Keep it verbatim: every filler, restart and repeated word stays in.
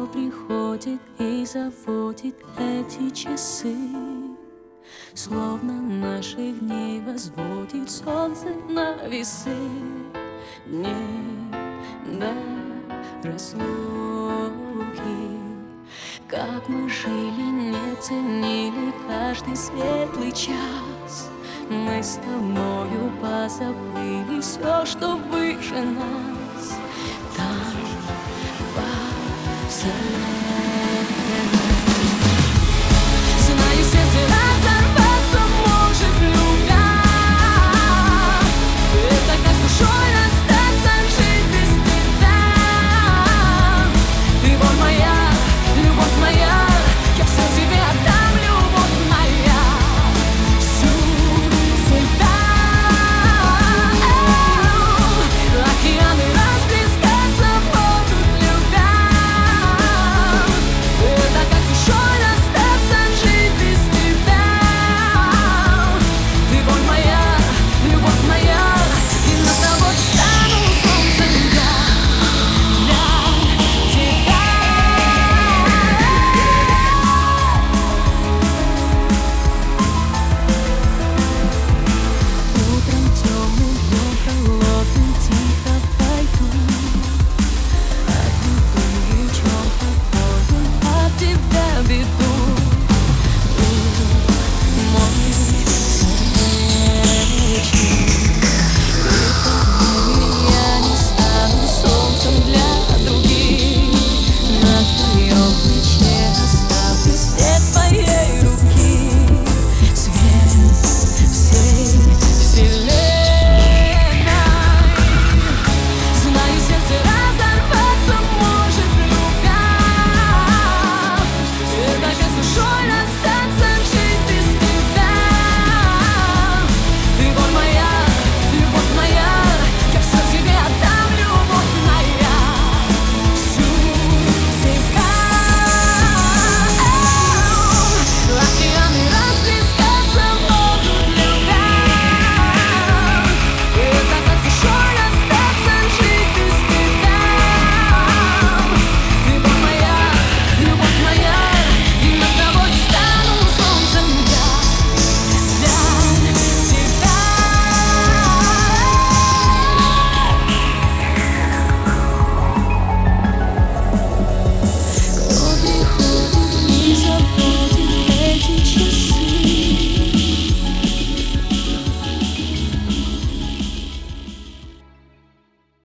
оно приходит и заводит эти часы. Словно наших дней возводит солнце на весы. Дней до разлуки. Как мы жили, не ценили каждый светлый час. Мы с тобою позабыли все, что выше нас. Там, во вселенной,